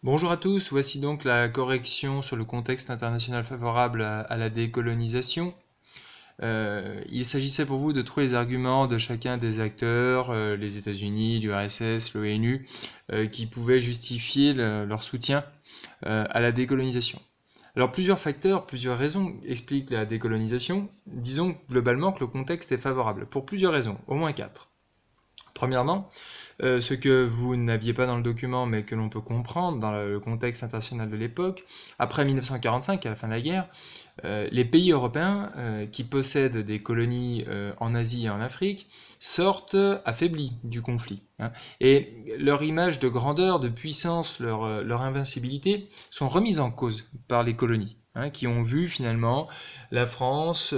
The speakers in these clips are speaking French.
Bonjour à tous, voici donc la correction sur le contexte international favorable à la décolonisation. Il s'agissait pour vous de trouver les arguments de chacun des acteurs, les États-Unis, l'URSS, l'ONU, qui pouvaient justifier leur soutien à la décolonisation. Alors plusieurs facteurs, plusieurs raisons expliquent la décolonisation. Disons globalement que le contexte est favorable, pour plusieurs raisons, au moins 4. Premièrement, ce que vous n'aviez pas dans le document, mais que l'on peut comprendre dans le contexte international de l'époque, après 1945, à la fin de la guerre, les pays européens qui possèdent des colonies en Asie et en Afrique sortent affaiblis du conflit. Et leur image de grandeur, de puissance, leur invincibilité sont remises en cause par les colonies. Qui ont vu finalement la France,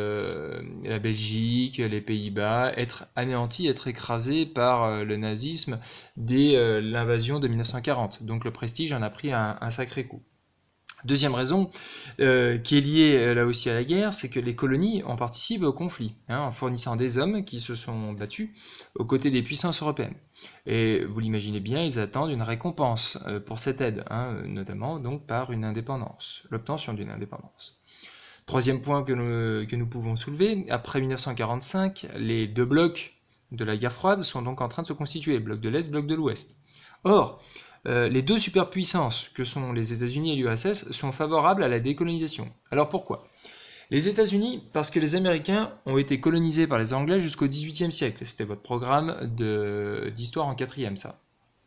la Belgique, les Pays-Bas être anéantis, être écrasés par le nazisme dès l'invasion de 1940. Donc le prestige en a pris un sacré coup. Deuxième raison, qui est liée là aussi à la guerre, c'est que les colonies ont participé au conflit, en fournissant des hommes qui se sont battus aux côtés des puissances européennes. Et vous l'imaginez bien, ils attendent une récompense pour cette aide, notamment donc par une indépendance, l'obtention d'une indépendance. Troisième point que nous pouvons soulever, après 1945, les deux blocs de la guerre froide sont donc en train de se constituer, bloc de l'Est, bloc de l'Ouest. Or, les deux superpuissances que sont les États-Unis et l'URSS sont favorables à la décolonisation. Alors pourquoi ? Les États-Unis, parce que les Américains ont été colonisés par les Anglais jusqu'au XVIIIe siècle. C'était votre programme d'histoire en 4e, ça.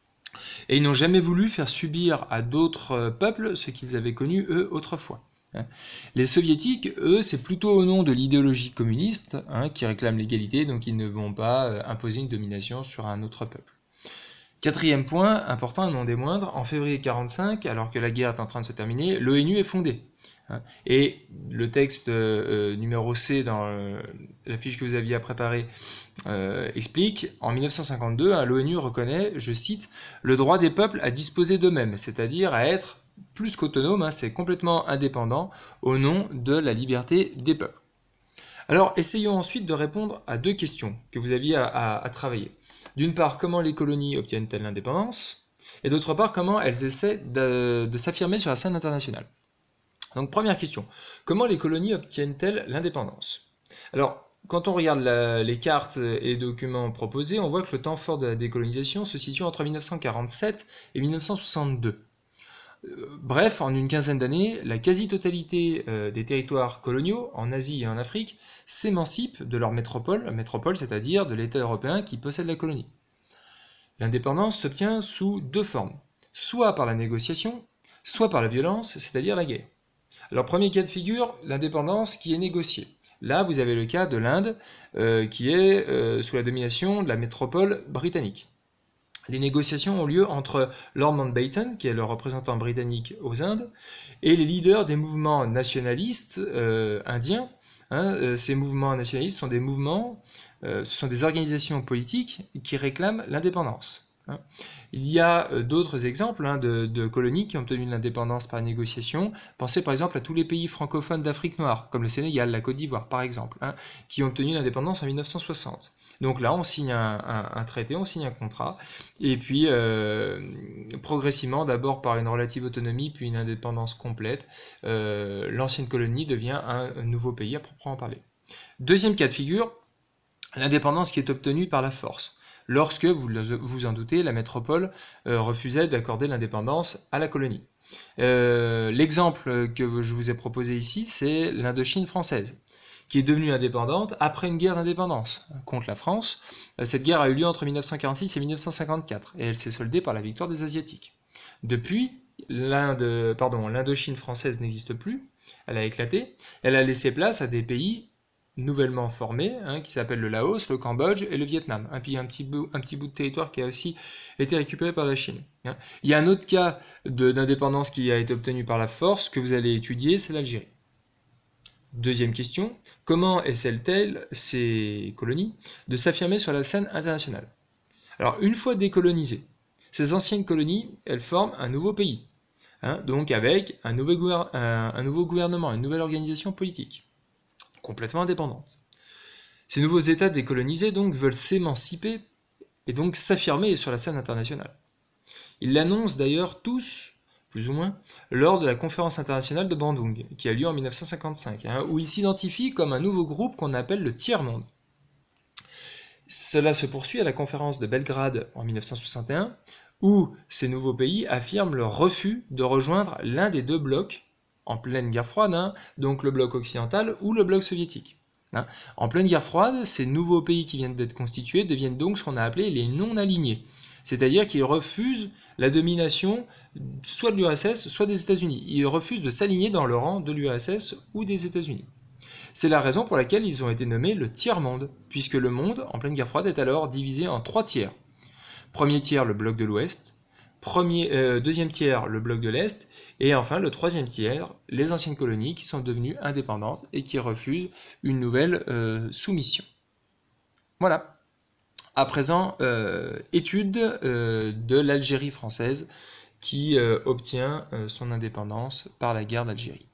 Et ils n'ont jamais voulu faire subir à d'autres peuples ce qu'ils avaient connu, eux, autrefois. Les soviétiques, eux, c'est plutôt au nom de l'idéologie communiste qui réclament l'égalité, donc ils ne vont pas imposer une domination sur un autre peuple. Quatrième point, important et non des moindres, en février 1945, alors que la guerre est en train de se terminer, l'ONU est fondée. Et le texte numéro C dans la fiche que vous aviez à préparer explique, en 1952, l'ONU reconnaît, je cite, le droit des peuples à disposer d'eux-mêmes, c'est-à-dire à être plus qu'autonome, c'est complètement indépendant au nom de la liberté des peuples. Alors, essayons ensuite de répondre à deux questions que vous aviez à travailler. D'une part, comment les colonies obtiennent-elles l'indépendance ? Et d'autre part, comment elles essaient de s'affirmer sur la scène internationale ? Donc, première question, comment les colonies obtiennent-elles l'indépendance ? Alors, quand on regarde les cartes et les documents proposés, on voit que le temps fort de la décolonisation se situe entre 1947 et 1962. Bref, en une quinzaine d'années, la quasi-totalité des territoires coloniaux, en Asie et en Afrique, s'émancipent de leur métropole, c'est-à-dire de l'État européen qui possède la colonie. L'indépendance s'obtient sous deux formes, soit par la négociation, soit par la violence, c'est-à-dire la guerre. Alors, premier cas de figure, l'indépendance qui est négociée. Là, vous avez le cas de l'Inde, qui est sous la domination de la métropole britannique. Les négociations ont lieu entre Lord Mountbatten, qui est le représentant britannique aux Indes, et les leaders des mouvements nationalistes indiens. Ces mouvements nationalistes sont des mouvements, ce sont des organisations politiques qui réclament l'indépendance. Il y a d'autres exemples de colonies qui ont obtenu l'indépendance par négociation. Pensez par exemple à tous les pays francophones d'Afrique noire, comme le Sénégal, la Côte d'Ivoire par exemple, qui ont obtenu l'indépendance en 1960. Donc là, on signe un traité, on signe un contrat, et puis progressivement, d'abord par une relative autonomie, puis une indépendance complète, l'ancienne colonie devient un nouveau pays à proprement parler. Deuxième cas de figure, l'indépendance qui est obtenue par la force. Lorsque, vous vous en doutez, la métropole refusait d'accorder l'indépendance à la colonie. L'exemple que je vous ai proposé ici, c'est l'Indochine française, qui est devenue indépendante après une guerre d'indépendance contre la France. Cette guerre a eu lieu entre 1946 et 1954, et elle s'est soldée par la victoire des Asiatiques. Depuis, l'Indochine française n'existe plus, elle a éclaté, elle a laissé place à des pays nouvellement formés, qui s'appellent le Laos, le Cambodge et le Vietnam. Puis un petit bout de territoire qui a aussi été récupéré par la Chine. Il y a un autre cas d'indépendance qui a été obtenu par la force que vous allez étudier, c'est l'Algérie. Deuxième question, comment essaient-elles, ces colonies, de s'affirmer sur la scène internationale ? Alors, une fois décolonisées, ces anciennes colonies, elles forment un nouveau pays, donc avec un nouveau gouvernement, une nouvelle organisation politique, complètement indépendante. Ces nouveaux États décolonisés donc veulent s'émanciper et donc s'affirmer sur la scène internationale. Ils l'annoncent d'ailleurs tous, plus ou moins, lors de la conférence internationale de Bandung, qui a lieu en 1955, où ils s'identifient comme un nouveau groupe qu'on appelle le tiers-monde. Cela se poursuit à la conférence de Belgrade en 1961, où ces nouveaux pays affirment leur refus de rejoindre l'un des deux blocs en pleine guerre froide, donc le bloc occidental ou le bloc soviétique. En pleine guerre froide, ces nouveaux pays qui viennent d'être constitués deviennent donc ce qu'on a appelé les non-alignés, c'est-à-dire qu'ils refusent la domination soit de l'URSS, soit des États-Unis. Ils refusent de s'aligner dans le rang de l'URSS ou des États-Unis. C'est la raison pour laquelle ils ont été nommés le tiers-monde, puisque le monde, en pleine guerre froide, est alors divisé en 3 tiers. Premier tiers, le bloc de l'Ouest, deuxième tiers, le bloc de l'Est, et enfin le troisième tiers, les anciennes colonies qui sont devenues indépendantes et qui refusent une nouvelle soumission. Voilà. À présent, étude de l'Algérie française qui obtient son indépendance par la guerre d'Algérie.